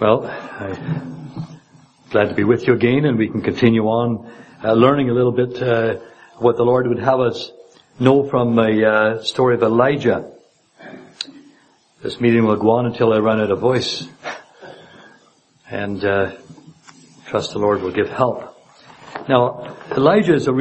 Well, I'm glad to be with you again, and we can continue on learning a little bit what the Lord would have us know from a story of Elijah. This meeting will go on until I run out of voice, and trust the Lord will give help. Now, Elijah is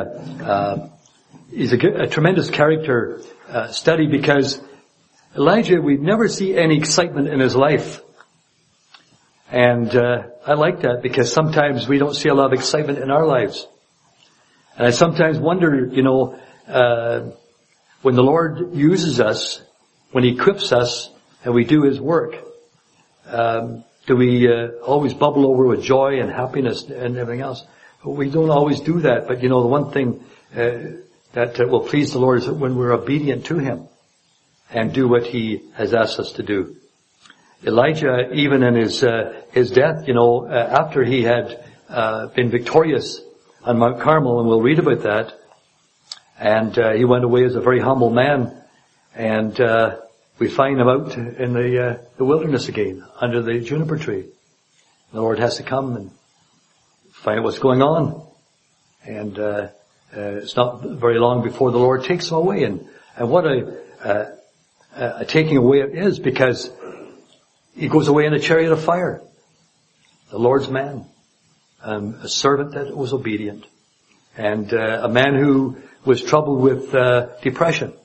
he's a tremendous character study, because Elijah, we never see any excitement in his life. And I like that, because sometimes we don't see a lot of excitement in our lives. And I sometimes wonder, when the Lord uses us, when He equips us, and we do His work, do we always bubble over with joy and happiness and everything else? But we don't always do that. But the one thing that will please the Lord is when we're obedient to Him and do what He has asked us to do. Elijah, even in his death, after he had been victorious on Mount Carmel, and we'll read about that, and he went away as a very humble man, and we find him out in the wilderness again, under the juniper tree. The Lord has to come and find out what's going on, and it's not very long before the Lord takes him away, and what a taking away it is, because he goes away in a chariot of fire. The Lord's man. A servant that was obedient. And a man who was troubled with depression.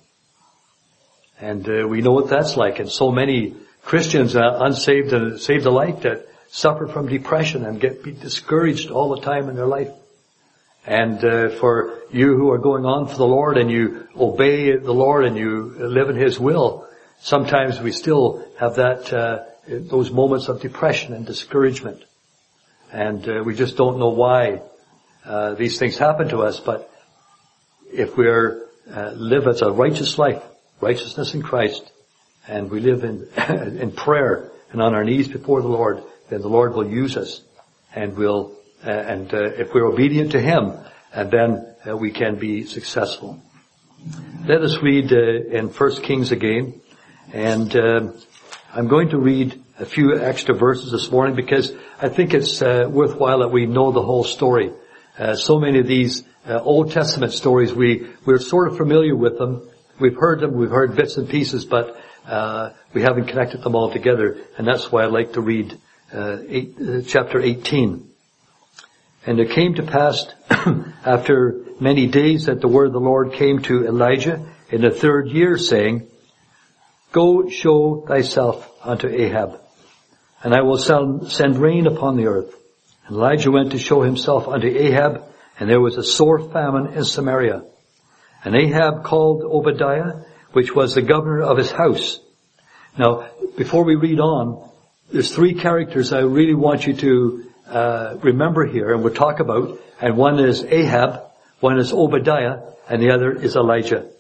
And we know what that's like. And so many Christians, unsaved and saved alike, that suffer from depression and be discouraged all the time in their life. And for you who are going on for the Lord, and you obey the Lord, and you live in His will, sometimes we still have those moments of depression and discouragement. And we just don't know why these things happen to us. But if we live as a righteous life, righteousness in Christ, and we live in prayer and on our knees before the Lord, then the Lord will use us, and if we're obedient to Him, and then we can be successful. Let us read in 1 Kings again, and I'm going to read a few extra verses this morning, because I think it's worthwhile that we know the whole story. So many of these Old Testament stories, we're sort of familiar with them. We've heard them, we've heard bits and pieces, but we haven't connected them all together. And that's why I'd like to read chapter 18. And it came to pass after many days that the word of the Lord came to Elijah in the 3rd year, saying, Go show thyself unto Ahab, and I will send rain upon the earth. And Elijah went to show himself unto Ahab, and there was a sore famine in Samaria. And Ahab called Obadiah, which was the governor of his house. Now, before we read on, there's 3 characters I really want you to remember here, and we'll talk about. And one is Ahab, one is Obadiah, and the other is Elijah.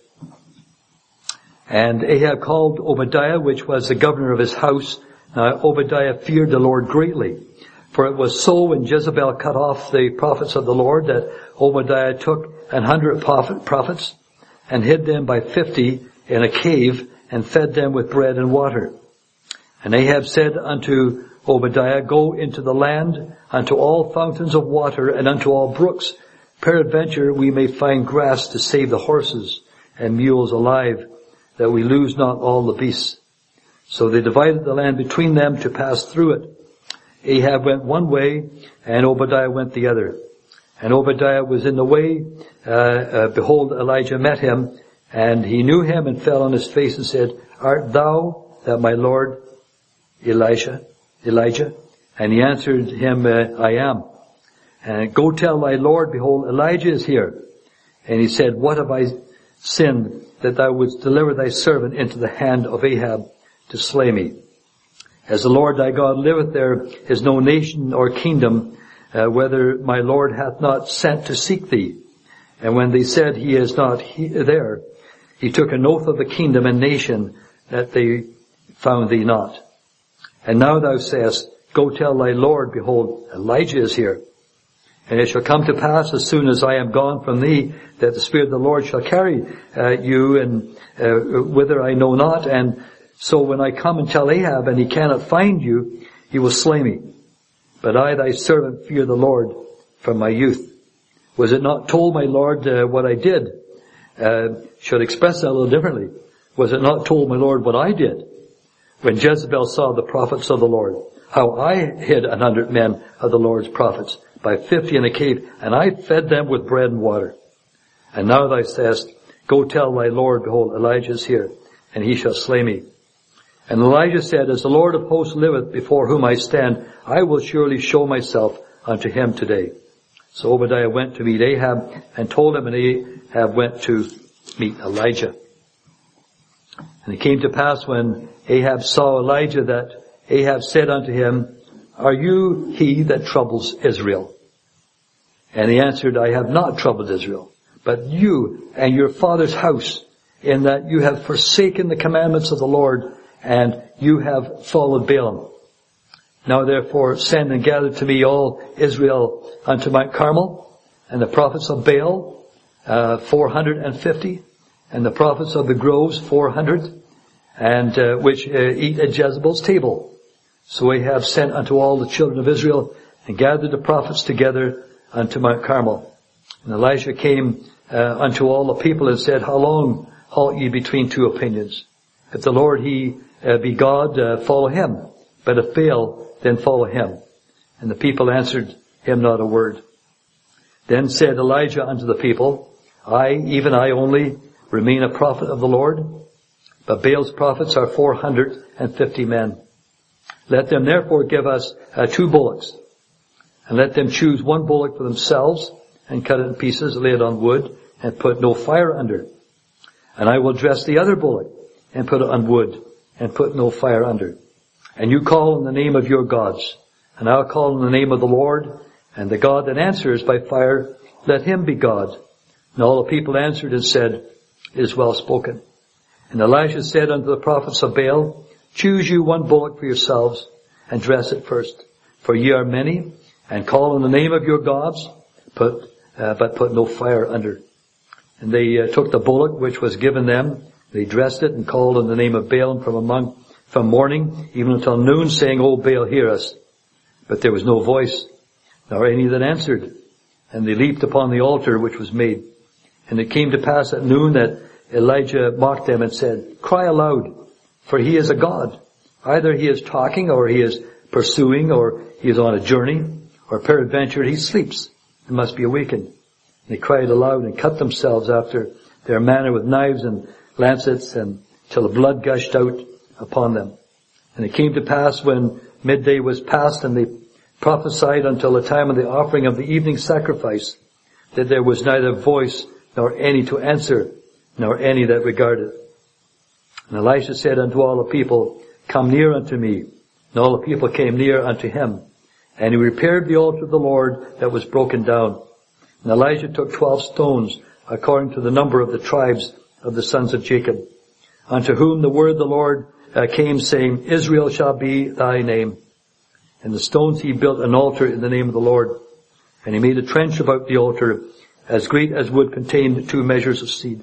And Ahab called Obadiah, which was the governor of his house. Now Obadiah feared the Lord greatly. For it was so, when Jezebel cut off the prophets of the Lord, that Obadiah took 100 prophets and hid them by 50 in a cave, and fed them with bread and water. And Ahab said unto Obadiah, Go into the land, unto all fountains of water, and unto all brooks. Peradventure we may find grass to save the horses and mules alive, that we lose not all the beasts. So they divided the land between them to pass through it. Ahab went one way, and Obadiah went the other. And Obadiah was in the way. Behold, Elijah met him, and he knew him, and fell on his face and said, Art thou that my Lord Elijah? And he answered him, I am. And go tell thy Lord, behold, Elijah is here. And he said, What have I sinned, that thou wouldst deliver thy servant into the hand of Ahab to slay me? As the Lord thy God liveth, there is no nation or kingdom, whether my Lord hath not sent to seek thee. And when they said, He is not there, he took an oath of the kingdom and nation, that they found thee not. And now thou sayest, Go tell thy Lord, behold, Elijah is here. And it shall come to pass, as soon as I am gone from thee, that the Spirit of the Lord shall carry you, and whither I know not. And so when I come and tell Ahab, and he cannot find you, he will slay me. But I, thy servant, fear the Lord from my youth. Was it not told, my Lord, what I did? Should express that a little differently. Was it not told, my Lord, what I did? When Jezebel saw the prophets of the Lord, how I hid 100 men of the Lord's prophets, by 50 in a cave, and I fed them with bread and water. And now thou sayest, go tell thy Lord, behold, Elijah is here, and he shall slay me. And Elijah said, as the Lord of hosts liveth, before whom I stand, I will surely show myself unto him today. So Obadiah went to meet Ahab, and told him, and Ahab went to meet Elijah. And it came to pass when Ahab saw Elijah that Ahab said unto him, are you he that troubles Israel? And he answered, I have not troubled Israel, but you and your father's house, in that you have forsaken the commandments of the Lord, and you have followed Balaam. Now therefore send and gather to me all Israel unto Mount Carmel, and the prophets of Baal, 450, and the prophets of the groves, 400, and which eat at Jezebel's table. So Ahab sent unto all the children of Israel, and gathered the prophets together unto Mount Carmel. And Elijah came unto all the people and said, how long halt ye between two opinions? If the Lord he be God, follow him. But if Baal, then follow him. And the people answered him not a word. Then said Elijah unto the people, I, even I only, remain a prophet of the Lord, but Baal's prophets are 450 men. Let them therefore give us 2 bullocks, and let them choose 1 bullock for themselves, and cut it in pieces, lay it on wood, and put no fire under. And I will dress the other bullock, and put it on wood, and put no fire under. And you call in the name of your gods, and I'll call in the name of the Lord, and the God that answers by fire, let him be God. And all the people answered and said, it is well spoken. And Elijah said unto the prophets of Baal, choose you 1 bullock for yourselves, and dress it first. For ye are many, and call in the name of your gods, but put no fire under. And they took the bullock which was given them, they dressed it, and called in the name of Baal from morning even until noon, saying, O Baal, hear us. But there was no voice, nor any that answered. And they leaped upon the altar which was made. And it came to pass at noon that Elijah mocked them and said, cry aloud, for he is a god. Either he is talking, or he is pursuing, or he is on a journey, or peradventure he sleeps and must be awakened. And they cried aloud and cut themselves after their manner with knives and lancets, and till the blood gushed out upon them. And it came to pass when midday was past, and they prophesied until the time of the offering of the evening sacrifice, that there was neither voice nor any to answer, nor any that regarded. And Elisha said unto all the people, come near unto me. And all the people came near unto him. And he repaired the altar of the Lord that was broken down. And Elijah took 12 stones, according to the number of the tribes of the sons of Jacob, unto whom the word of the Lord came, saying, Israel shall be thy name. And the stones he built an altar in the name of the Lord. And he made a trench about the altar, as great as would contain 2 measures of seed.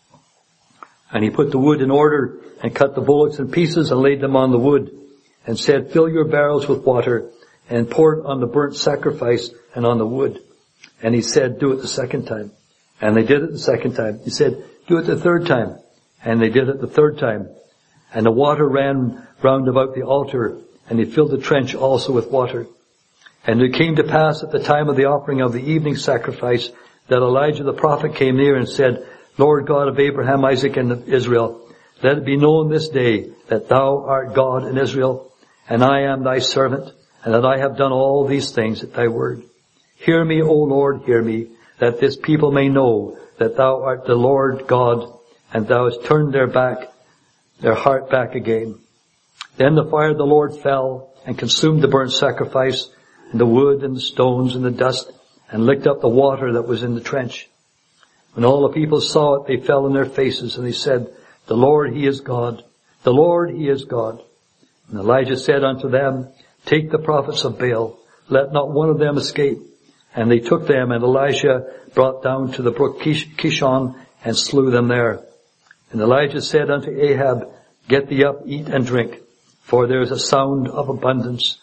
And he put the wood in order, and cut the bullocks in pieces, and laid them on the wood, and said, fill your barrels with water, and pour it on the burnt sacrifice and on the wood. And he said, do it the 2nd time. And they did it the 2nd time. He said, do it the 3rd time. And they did it the 3rd time. And the water ran round about the altar, and he filled the trench also with water. And it came to pass at the time of the offering of the evening sacrifice, that Elijah the prophet came near and said, Lord God of Abraham, Isaac, and of Israel, let it be known this day that thou art God in Israel, and I am thy servant, and that I have done all these things at thy word. Hear me, O Lord, hear me, that this people may know that thou art the Lord God, and thou hast turned their heart back again. Then the fire of the Lord fell, and consumed the burnt sacrifice, and the wood, and the stones, and the dust, and licked up the water that was in the trench. When all the people saw it, they fell on their faces, and they said, the Lord, he is God. The Lord, he is God. And Elijah said unto them, take the prophets of Baal, let not one of them escape. And they took them, and Elisha brought down to the brook Kishon, and slew them there. And Elijah said unto Ahab, get thee up, eat and drink, for there is a sound of abundance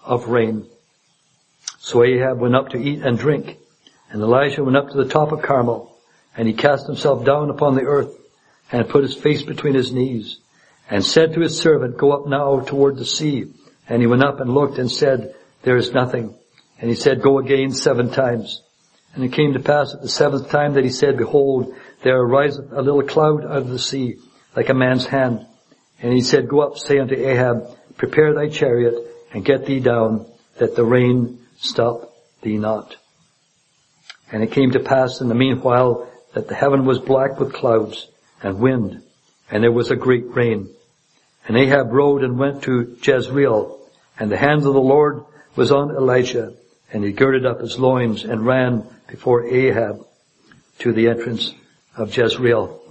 of rain. So Ahab went up to eat and drink, and Elijah went up to the top of Carmel, and he cast himself down upon the earth, and put his face between his knees, and said to his servant, Go up now toward the sea. And he went up and looked and said, There is nothing. And he said, Go again 7 times. And it came to pass at the 7th time that he said, Behold, there ariseth a little cloud out of the sea, like a man's hand. And he said, Go up, say unto Ahab, Prepare thy chariot, and get thee down, that the rain stop thee not. And it came to pass in the meanwhile that the heaven was black with clouds and wind, and there was a great rain. And Ahab rode and went to Jezreel, and the hand of the Lord was on Elijah, and he girded up his loins and ran before Ahab to the entrance of Jezreel.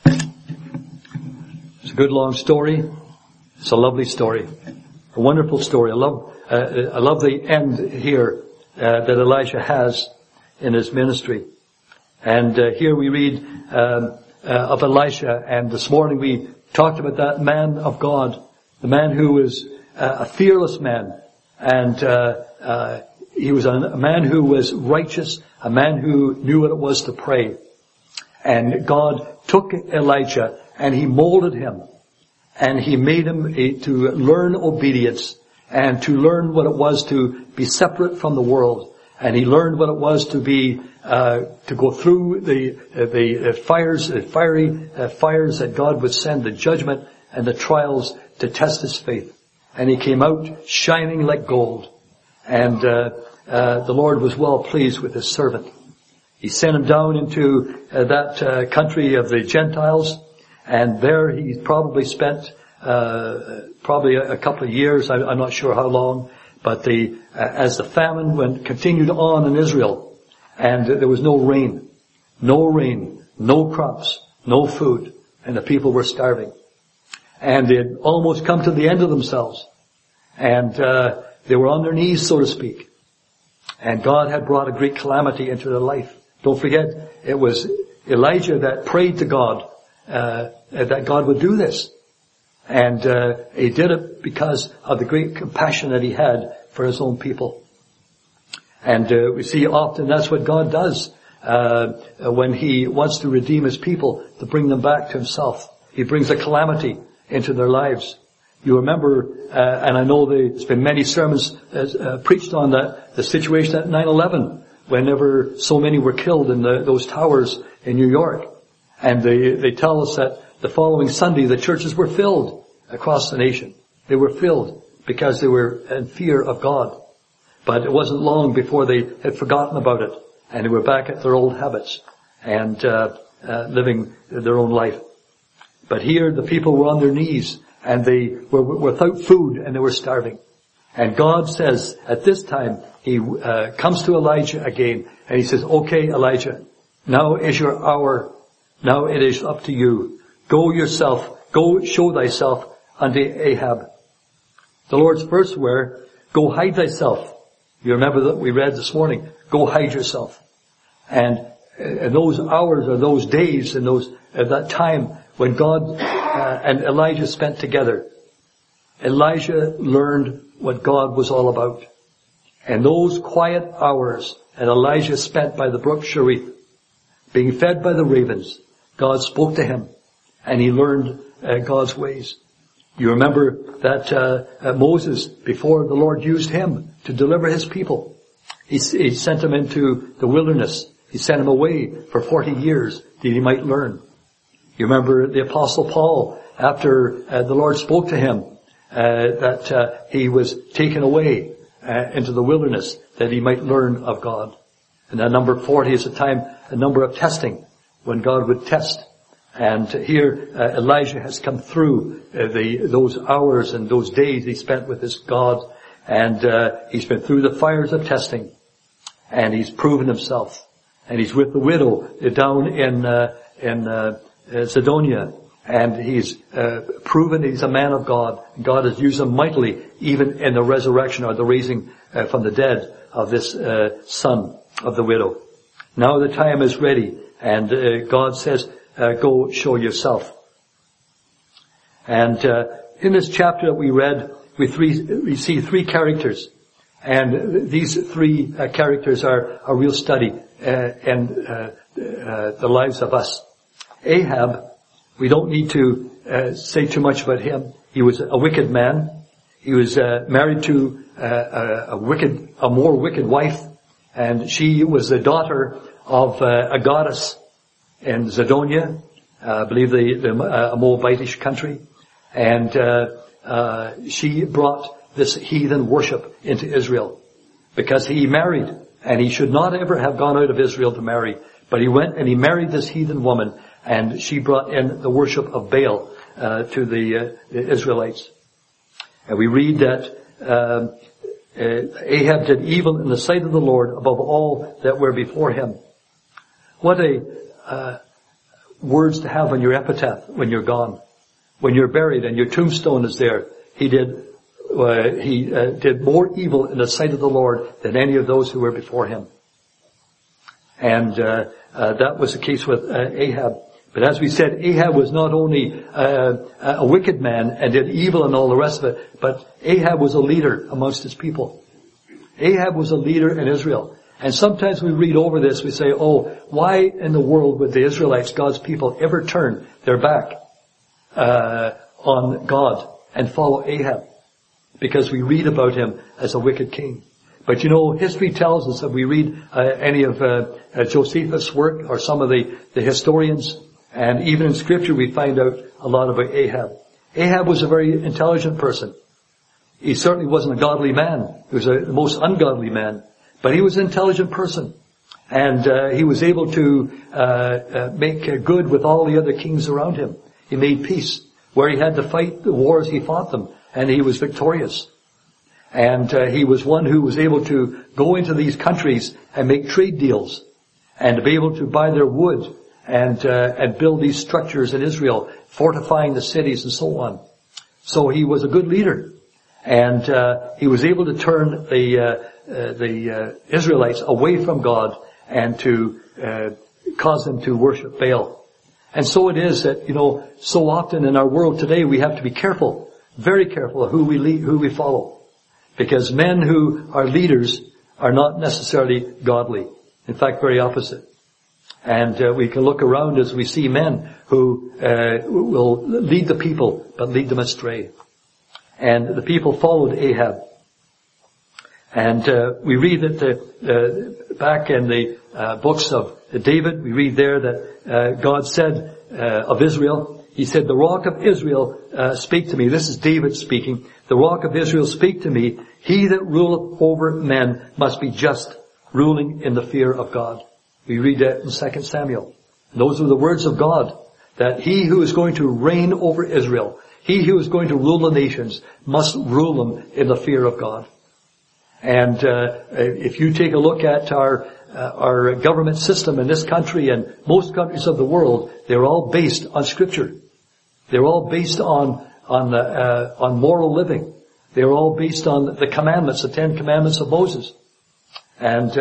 It's a good long story. It's a lovely story. A wonderful story. I love the end here that Elijah has in his ministry. And here we read of Elisha, and this morning we talked about that man of God, the man who was a fearless man, and he was a man who was righteous, a man who knew what it was to pray. And God took Elijah and he molded him, and he made him to learn obedience and to learn what it was to be separate from the world. And he learned what it was to be to go through the fiery fires that God would send, the judgment and the trials to test his faith. And he came out shining like gold. And the Lord was well pleased with his servant. He sent him down into that country of the Gentiles, and there he probably spent probably a couple of years. I'm not sure how long, but as the famine continued on in Israel, and there was no rain, no crops, no food, and the people were starving. And they had almost come to the end of themselves. And they were on their knees, so to speak. And God had brought a great calamity into their life. Don't forget, it was Elijah that prayed to God that God would do this. And he did it because of the great compassion that he had for his own people. And we see often that's what God does when he wants to redeem his people, to bring them back to himself. He brings a calamity into their lives. You remember, and I know there's been many sermons preached on the situation at 9/11, whenever so many were killed in those towers in New York. And they tell us that the following Sunday the churches were filled across the nation. They were filled because they were in fear of God. But it wasn't long before they had forgotten about it, and they were back at their old habits and living their own life. But here the people were on their knees, and they were without food, and they were starving. And God says at this time, he comes to Elijah again, and he says, Okay, Elijah, now is your hour. Now it is up to you. Go yourself. Go show thyself unto Ahab. The Lord's first were, Go hide thyself. You remember that we read this morning. Go hide yourself. And those hours or those days and that time when God and Elijah spent together, Elijah learned what God was all about. And those quiet hours that Elijah spent by the brook Cherith, being fed by the ravens, God spoke to him, and he learned God's ways. You remember that Moses, before the Lord used him to deliver his people, he sent him into the wilderness. He sent him away for 40 years that he might learn. You remember the Apostle Paul, after the Lord spoke to him, that he was taken away into the wilderness that he might learn of God. And that number 40 is a number of testing, when God would test. And here Elijah has come through those hours and those days he spent with his God, and he's been through the fires of testing, and he's proven himself. And he's with the widow down in Sidonia, and he's proven he's a man of God. God has used him mightily, even in the resurrection or the raising from the dead of this son of the widow. Now the time is ready, and God says, go show yourself. And in this chapter that we read, we see three characters. And these three characters are a real study in the lives of us. Ahab, we don't need to say too much about him. He was a wicked man. He was married to a more wicked wife, and she was the daughter of a goddess in Zidonia, I believe a Moabitish country, and she brought this heathen worship into Israel because he married, and he should not ever have gone out of Israel to marry, but he went and he married this heathen woman, and she brought in the worship of Baal to the Israelites. And we read that Ahab did evil in the sight of the Lord above all that were before him. What words to have on your epitaph when you're gone, when you're buried and your tombstone is there. He did more evil in the sight of the Lord than any of those who were before him. And that was the case with Ahab. But as we said, Ahab was not only a wicked man and did evil and all the rest of it, but Ahab was a leader amongst his people. Ahab was a leader in Israel. And sometimes we read over this, we say, oh, why in the world would the Israelites, God's people, ever turn their back on God and follow Ahab? Because we read about him as a wicked king. But history tells us that we read any of Josephus' work or some of the historians, and even in Scripture we find out a lot about Ahab. Ahab was a very intelligent person. He certainly wasn't a godly man. He was the most ungodly man. But he was an intelligent person. And he was able to make good with all the other kings around him. He made peace. Where he had to fight the wars, he fought them. And he was victorious. And he was one who was able to go into these countries and make trade deals. And to be able to buy their wood and build these structures in Israel, fortifying the cities and so on. So he was a good leader. And he was able to turn the Israelites away from God and to cause them to worship Baal. And so it is that, so often in our world today we have to be careful, very careful of who we follow. Because men who are leaders are not necessarily godly. In fact, very opposite. And we can look around as we see men who will lead the people, but lead them astray. And the people followed Ahab. And we read that back in the books of David, we read there that God said of Israel, he said, "The rock of Israel speak to me." This is David speaking. "The rock of Israel speak to me. He that ruleth over men must be just, ruling in the fear of God." We read that in 2 Samuel. And those are the words of God, that he who is going to reign over Israel, he who is going to rule the nations, must rule them in the fear of God. And if you take a look at our government system in this country and most countries of the world, they're all based on Scripture. They're all based on moral living. They're all based on the commandments, the 10 commandments of Moses. And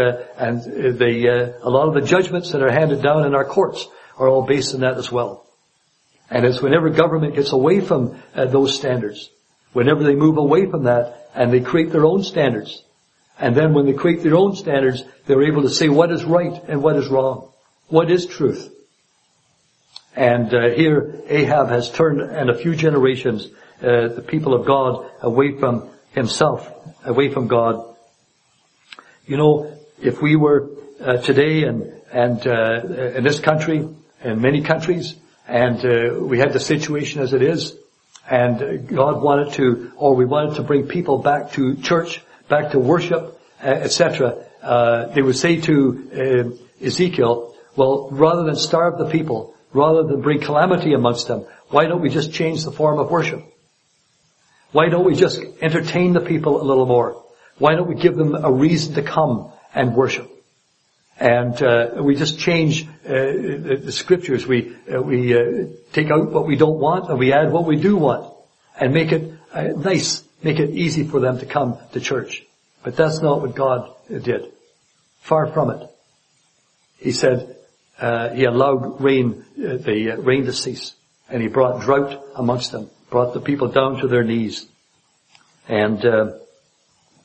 a lot of the judgments that are handed down in our courts are all based on that as well. And it's whenever government gets away from those standards, whenever they move away from that and they create their own standards, and then when they create their own standards, they're able to say what is right and what is wrong, what is truth. And here Ahab has turned, in a few generations, the people of God away from himself, away from God. If we were today and in this country, and many countries, and we had the situation as it is, and God wanted to, or we wanted to bring people back to church, back to worship, etc., they would say to Ezekiel, well, rather than starve the people, rather than bring calamity amongst them, why don't we just change the form of worship? Why don't we just entertain the people a little more? Why don't we give them a reason to come and worship? And we just change the scriptures. We take out what we don't want and we add what we do want, and make it nice, make it easy for them to come to church. But that's not what God did. Far from it. He said he allowed the rain to cease, and he brought drought amongst them, brought the people down to their knees. And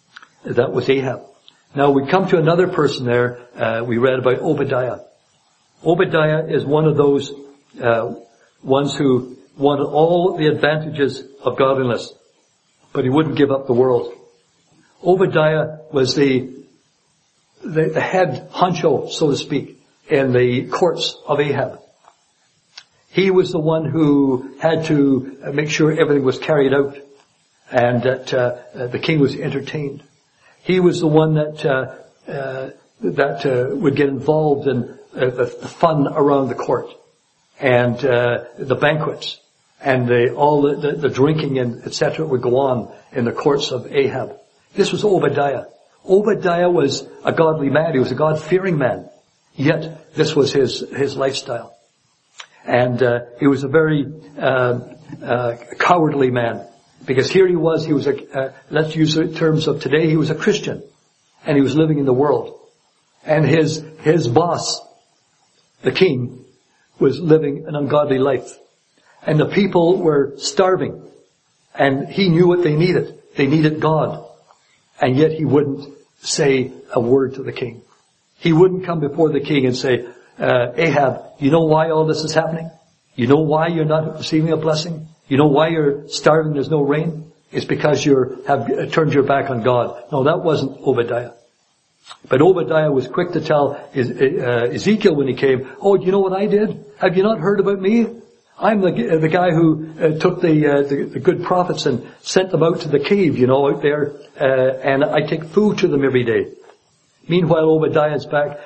That was Ahab. Now we come to another person there. We read about Obadiah. Obadiah is one of those ones who wanted all the advantages of godliness, but he wouldn't give up the world. Obadiah was the head honcho, so to speak, in the courts of Ahab. He was the one who had to make sure everything was carried out and that the king was entertained. He was the one that would get involved in the fun around the court and the banquets and all the drinking and etc. would go on in the courts of Ahab. This was Obadiah. Obadiah was a godly man. He was a God-fearing man. Yet this was his lifestyle. And he was a very cowardly man. Because here he was let's use the terms of today, he was a Christian. And he was living in the world. And his boss, the king, was living an ungodly life. And the people were starving. And he knew what they needed. They needed God. And yet he wouldn't say a word to the king. He wouldn't come before the king and say, Ahab, you know why all this is happening? You know why you're not receiving a blessing? You know why you're starving, there's no rain? It's because you have turned your back on God. No, that wasn't Obadiah. But Obadiah was quick to tell Ezekiel when he came, oh, do you know what I did? Have you not heard about me? I'm the guy who took the good prophets and sent them out to the cave, out there, and I take food to them every day. Meanwhile, Obadiah's back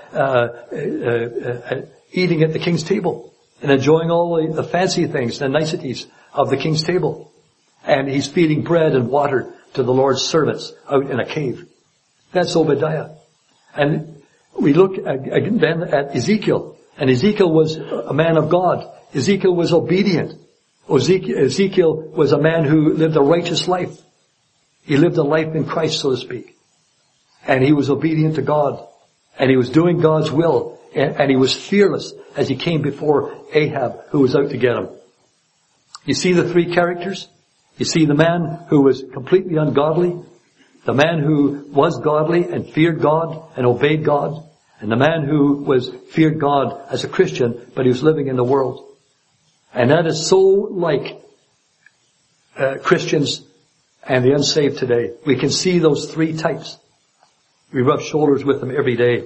eating at the king's table and enjoying all the fancy things, the niceties of the king's table. And he's feeding bread and water to the Lord's servants out in a cave. That's Obadiah. And we look then at Ezekiel. And Ezekiel was a man of God. Ezekiel was obedient. Ezekiel was a man who lived a righteous life. He lived a life in Christ, so to speak. And he was obedient to God. And he was doing God's will. And he was fearless as he came before Ahab, who was out to get him. You see the three characters? You see the man who was completely ungodly, the man who was godly and feared God and obeyed God, and the man who feared God as a Christian, but he was living in the world. And that is so like Christians and the unsaved today. We can see those three types. We rub shoulders with them every day.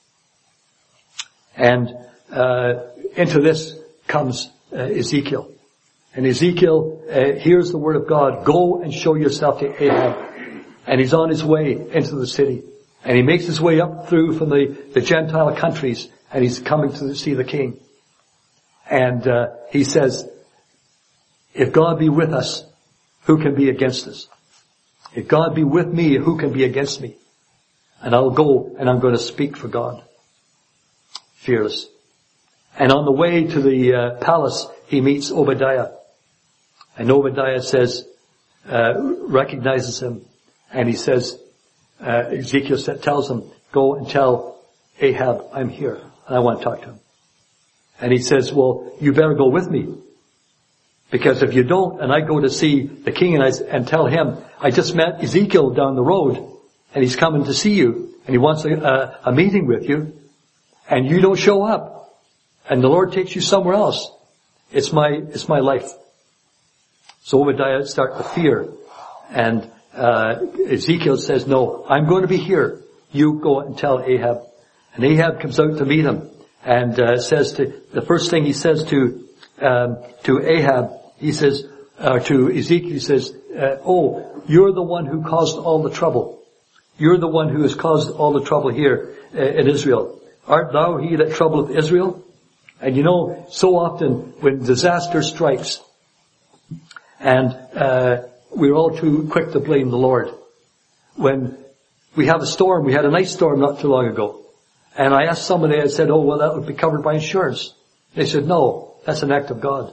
And into this comes Ezekiel. And Ezekiel hears the word of God, go and show yourself to Ahab. And he's on his way into the city. And he makes his way up through from the Gentile countries, and he's coming to see the king. And he says, if God be with us, who can be against us? If God be with me, who can be against me? And I'll go and I'm going to speak for God. Fearless. And on the way to the palace, he meets Obadiah. And Obadiah says, recognizes him. And he says, Ezekiel tells him, go and tell Ahab, I'm here. And I want to talk to him. And he says, well, you better go with me. Because if you don't, and I go to see the king and tell him, I just met Ezekiel down the road, and he's coming to see you, and he wants a meeting with you, and you don't show up, and the Lord takes you somewhere else. It's my life. So Obadiah starts to fear, and Ezekiel says, no, I'm going to be here. You go and tell Ahab. And Ahab comes out to meet him, and the first thing he says to Ahab, he says, to Ezekiel, he says, oh, you're the one who caused all the trouble. You're the one who has caused all the trouble here in Israel. Art thou he that troubleth Israel? And so often when disaster strikes, and we're all too quick to blame the Lord. When we have a storm, we had an ice storm not too long ago. And I asked somebody, I said, oh, well, that would be covered by insurance. They said, no, that's an act of God.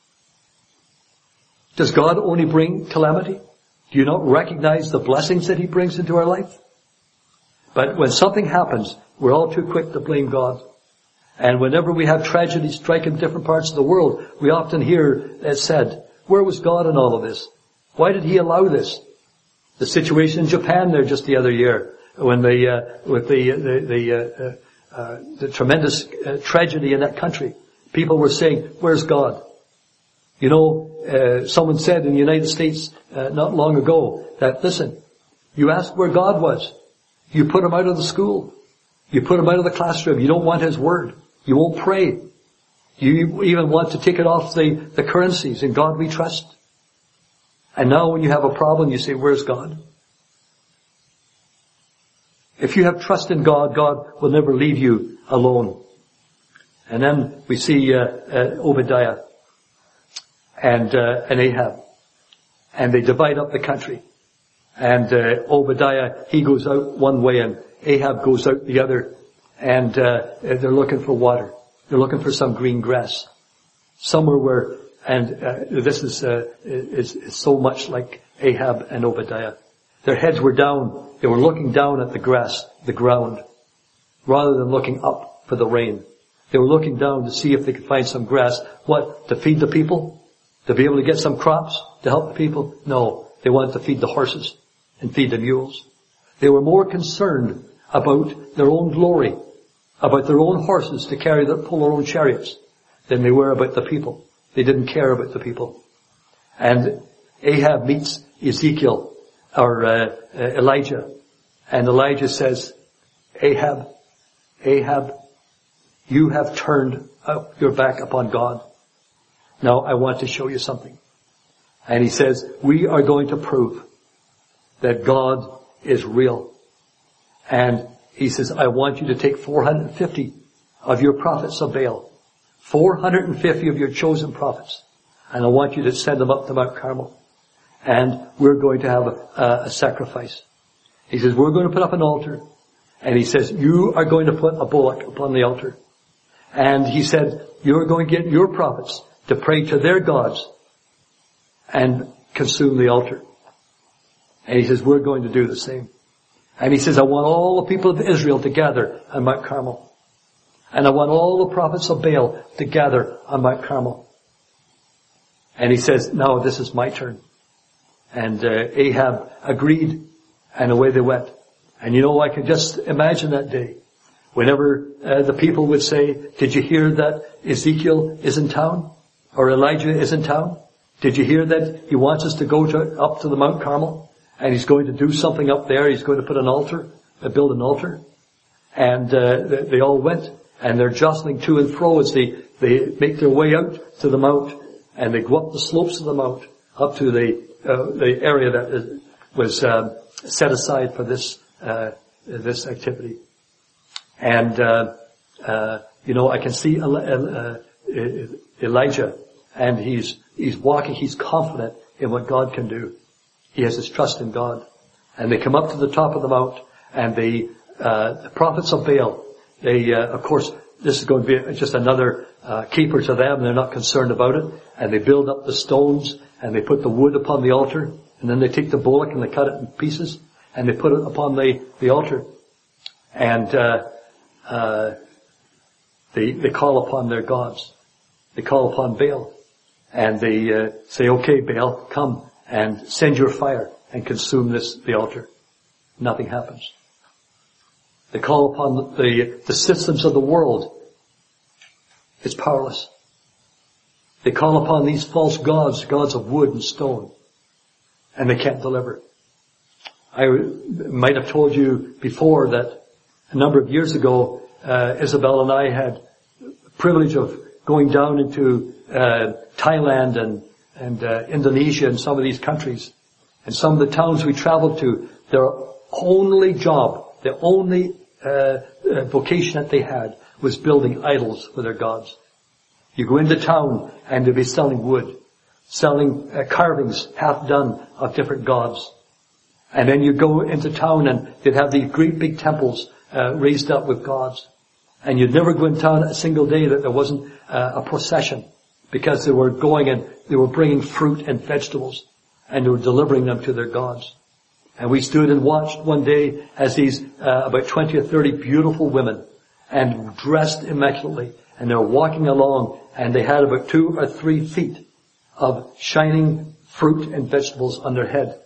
Does God only bring calamity? Do you not recognize the blessings that He brings into our life? But when something happens, we're all too quick to blame God. And whenever we have tragedy strike in different parts of the world, we often hear it said, where was God in all of this? Why did He allow this? The situation in Japan there just the other year, when with the tremendous tragedy in that country, people were saying, "Where's God?" You know, someone said in the United States not long ago that, listen, you ask where God was, you put him out of the school, you put him out of the classroom, you don't want his word, you won't pray, you even want to take it off the currencies. In God we trust. And now when you have a problem, you say, "Where's God?" If you have trust in God, God will never leave you alone. And then we see Obadiah and Ahab, and they divide up the country. And Obadiah, he goes out one way, and Ahab goes out the other. And they're looking for water. They're looking for some green grass, somewhere where. And this is so much like Ahab and Obadiah. Their heads were down. They were looking down at the grass, the ground, rather than looking up for the rain. They were looking down to see if they could find some grass. What? To feed the people? To be able to get some crops? To help the people? No. They wanted to feed the horses and feed the mules. They were more concerned about their own glory, about their own horses to pull their own chariots, than they were about the people. They didn't care about the people. And Ahab meets Ezekiel, or Elijah. And Elijah says, Ahab, you have turned your back upon God. Now I want to show you something. And he says, we are going to prove that God is real. And he says, I want you to take 450 of your prophets of Baal, 450 of your chosen prophets, and I want you to send them up to Mount Carmel. And we're going to have a sacrifice. He says, we're going to put up an altar. And he says, you are going to put a bullock upon the altar. And he said, you're going to get your prophets to pray to their gods and consume the altar. And he says, we're going to do the same. And he says, I want all the people of Israel to gather on Mount Carmel. And I want all the prophets of Baal to gather on Mount Carmel. And he says, now this is my turn. And Ahab agreed, and away they went. And you know, I can just imagine that day. Whenever the people would say, did you hear that Ezekiel is in town? Or Elijah is in town? Did you hear that he wants us to go up to the Mount Carmel? And he's going to do something up there. He's going to put an altar, build an altar. And they all went. And they're jostling to and fro as they make their way out to the mount. And they go up the slopes of the mount, up to the area that was set aside for this activity. And you know, I can see Elijah, and he's walking. He's confident in what God can do. He has his trust in God. And they come up to the top of the mount, and the prophets of Baal, they of course, this is going to be just another keeper to them. They're not concerned about it. And they build up the stones, and they put the wood upon the altar, and then they take the bullock and they cut it in pieces, and they put it upon the altar. And they call upon their gods. They call upon Baal. And they say, okay, Baal, come and send your fire and consume the altar. Nothing happens. They call upon the systems of the world. It's powerless. They call upon these false gods of wood and stone, and they can't deliver. I might have told you before that a number of years ago, Isabel and I had the privilege of going down into Thailand and Indonesia and some of these countries. And some of the towns we traveled to, their only job, the only vocation that they had was building idols for their gods. You go into town and they'll be selling wood, selling carvings half done of different gods. And then you go into town and they'd have these great big temples raised up with gods. And you'd never go in town a single day that there wasn't a procession, because they were going and they were bringing fruit and vegetables and they were delivering them to their gods. And we stood and watched one day as these about 20 or 30 beautiful women, and dressed immaculately, and they were walking along, and they had about 2 or 3 feet of shining fruit and vegetables on their head.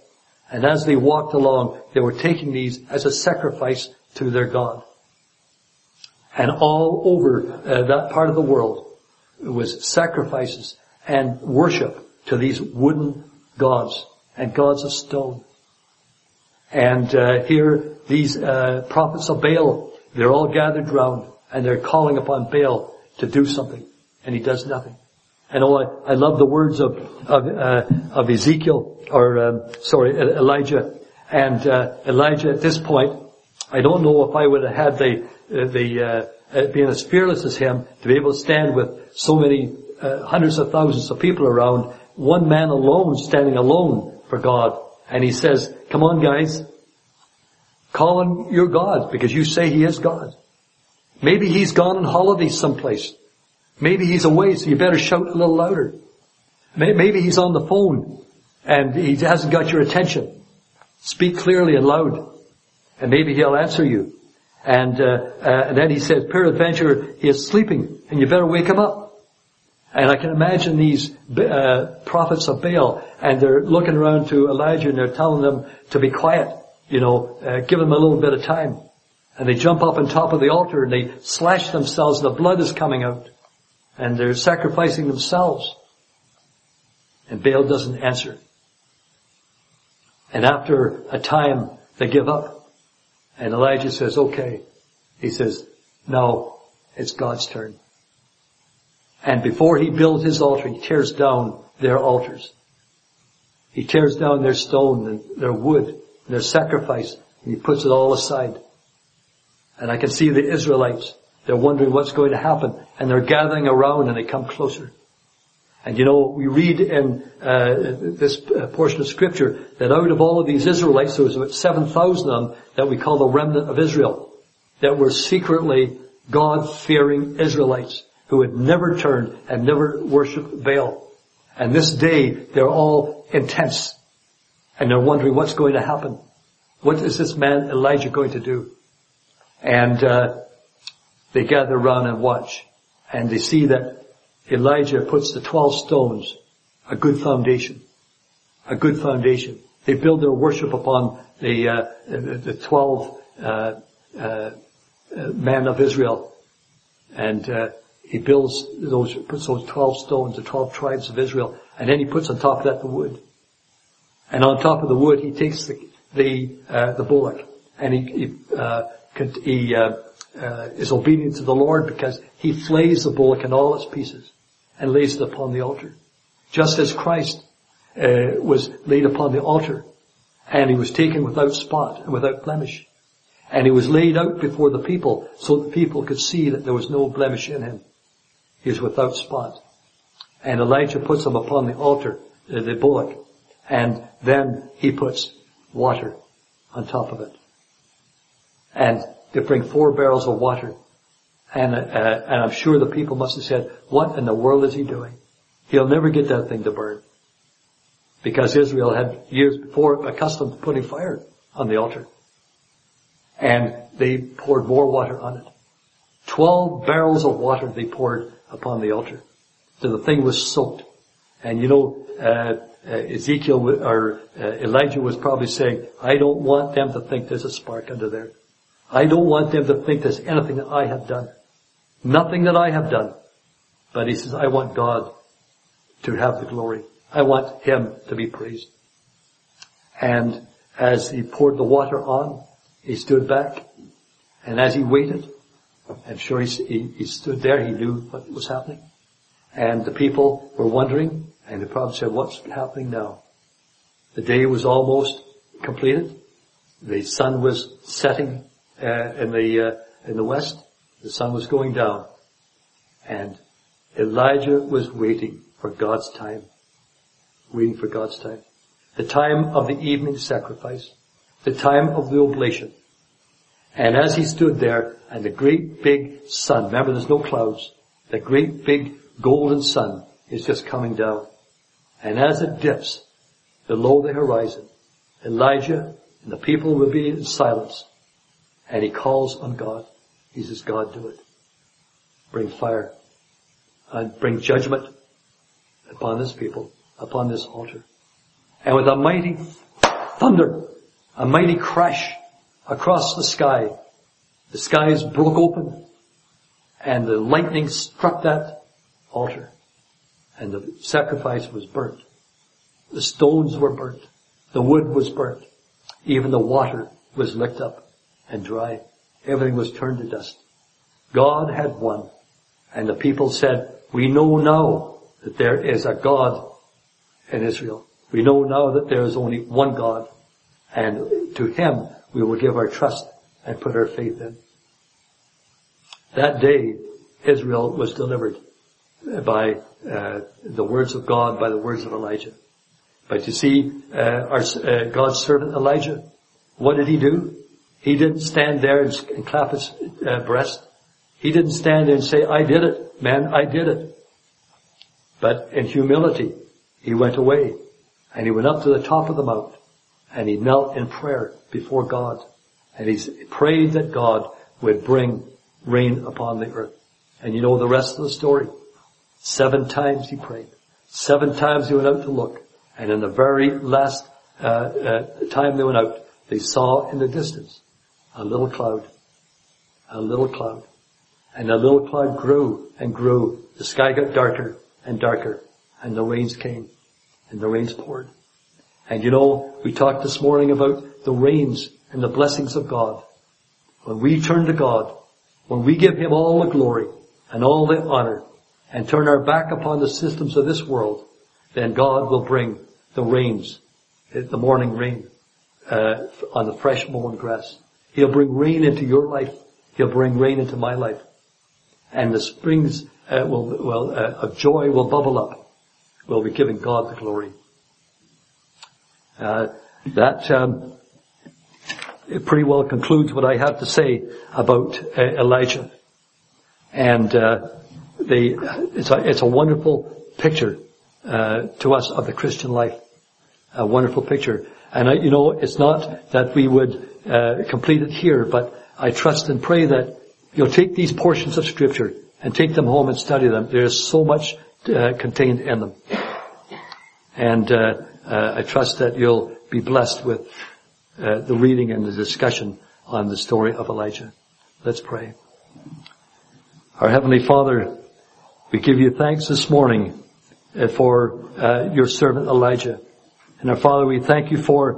And as they walked along, they were taking these as a sacrifice to their God. And all over that part of the world, it was sacrifices and worship to these wooden gods and gods of stone. And here, these prophets of Baal, they're all gathered round, and they're calling upon Baal to do something, and he does nothing. And I love the words of Ezekiel, Elijah. And Elijah at this point, I don't know if I would have had being as fearless as him, to be able to stand with so many hundreds of thousands of people around, one man alone, standing alone for God. And he says, come on guys, call on your God, because you say he is God. Maybe he's gone on holiday someplace. Maybe he's away, so you better shout a little louder. Maybe he's on the phone and he hasn't got your attention. Speak clearly and loud, and maybe he'll answer you. And then he says, peradventure he is sleeping, and you better wake him up. And I can imagine these prophets of Baal, and they're looking around to Elijah and they're telling them to be quiet, give them a little bit of time. And they jump up on top of the altar and they slash themselves, and the blood is coming out. And they're sacrificing themselves. And Baal doesn't answer. And after a time, they give up. And Elijah says, okay. He says, now it's God's turn. And before he builds his altar, he tears down their altars. He tears down their stone and their wood and their sacrifice, and he puts it all aside. And I can see the Israelites. They're wondering what's going to happen. And they're gathering around and they come closer. And we read in this portion of Scripture that out of all of these Israelites, there was about 7,000 of them that we call the remnant of Israel, that were secretly God-fearing Israelites who had never turned and never worshipped Baal. And this day, they're all intense. And they're wondering what's going to happen. What is this man Elijah going to do? And they gather around and watch. And they see that Elijah puts the 12 stones, a good foundation. A good foundation. They build their worship upon the 12 men of Israel. And he puts those 12 stones, the 12 tribes of Israel, and then he puts on top of that the wood. And on top of the wood, he takes the bullock, and he is obedient to the Lord, because he flays the bullock in all its pieces and lays it upon the altar. Just as Christ was laid upon the altar, and he was taken without spot and without blemish. And he was laid out before the people so the people could see that there was no blemish in him. He was without spot. And Elijah puts him upon the altar, the bullock, and then he puts water on top of it. And they bring 4 barrels of water. And I'm sure the people must have said, what in the world is he doing? He'll never get that thing to burn. Because Israel had years before accustomed to putting fire on the altar. And they poured more water on it. 12 barrels of water they poured upon the altar. So the thing was soaked. And Ezekiel or Elijah was probably saying, I don't want them to think there's a spark under there. I don't want them to think there's anything that I have done. Nothing that I have done. But he says, I want God to have the glory. I want him to be praised. And as he poured the water on, he stood back. And as he waited, I'm sure he stood there, he knew what was happening. And the people were wondering, and they probably said, what's happening now? The day was almost completed. The sun was setting in the west. The sun was going down. And Elijah was waiting for God's time. Waiting for God's time. The time of the evening sacrifice. The time of the oblation. And as he stood there, and the great big sun, remember there's no clouds, the great big golden sun is just coming down. And as it dips below the horizon, Elijah and the people will be in silence. And he calls on God. He says, God, do it. Bring fire. And bring judgment upon this people, upon this altar. And with a mighty thunder, a mighty crash across the sky. The skies broke open, and the lightning struck that altar, and the sacrifice was burnt. The stones were burnt. The wood was burnt. Even the water was licked up and dry. Everything was turned to dust. God had won. And the people said, we know now that there is a God in Israel. We know now that there is only one God. And to Him we will give our trust and put our faith in. That day, Israel was delivered by the words of God, by the words of Elijah. But you see, God's servant Elijah, what did he do? He didn't stand there and clap his breast. He didn't stand there and say, I did it, man, I did it. But in humility, he went away and he went up to the top of the mount and he knelt in prayer before God. And he prayed that God would bring rain upon the earth. And you know the rest of the story. 7 times he prayed. 7 times he went out to look. And in the very last time they went out, they saw in the distance a little cloud. A little cloud. And the little cloud grew and grew. The sky got darker and darker. And the rains came. And the rains poured. And you know, we talked this morning about the rains and the blessings of God. When we turn to God, when we give Him all the glory and all the honor and turn our back upon the systems of this world, then God will bring the rains, the morning rain, on the fresh mown grass. He'll bring rain into your life. He'll bring rain into my life. And the springs of joy will bubble up. We'll be giving God the glory. It pretty well concludes what I have to say about Elijah. And it's a wonderful picture to us of the Christian life. A wonderful picture. And it's not that we would complete it here, but I trust and pray that you'll take these portions of Scripture and take them home and study them. There's so much contained in them. And I trust that you'll be blessed with the reading and the discussion on the story of Elijah. Let's pray. Our Heavenly Father, we give you thanks this morning for your servant Elijah. And our Father, we thank you for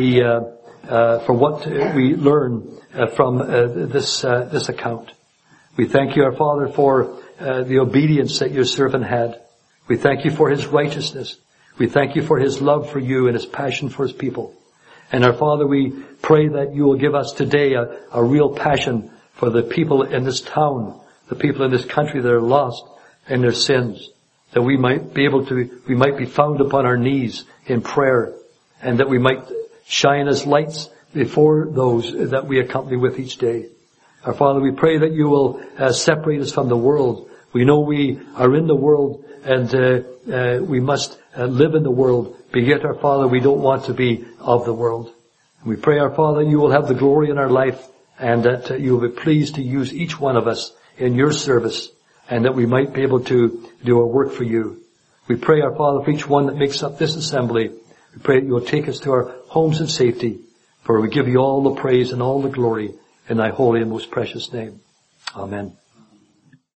what we learn from this account. We thank you, our Father, for the obedience that your servant had. We thank you for his righteousness. We thank you for his love for you and his passion for his people. And our Father, we pray that you will give us today a real passion for the people in this town, the people in this country that are lost in their sins, that we might be found upon our knees in prayer, and that we might shine as lights before those that we accompany with each day. Our Father, we pray that you will separate us from the world. We know we are in the world and we must live in the world, but yet, our Father, we don't want to be of the world. And we pray, our Father, you will have the glory in our life and that you will be pleased to use each one of us in your service and that we might be able to do our work for you. We pray, our Father, for each one that makes up this assembly. We pray that you will take us to our homes in safety, for we give you all the praise and all the glory in thy holy and most precious name. Amen.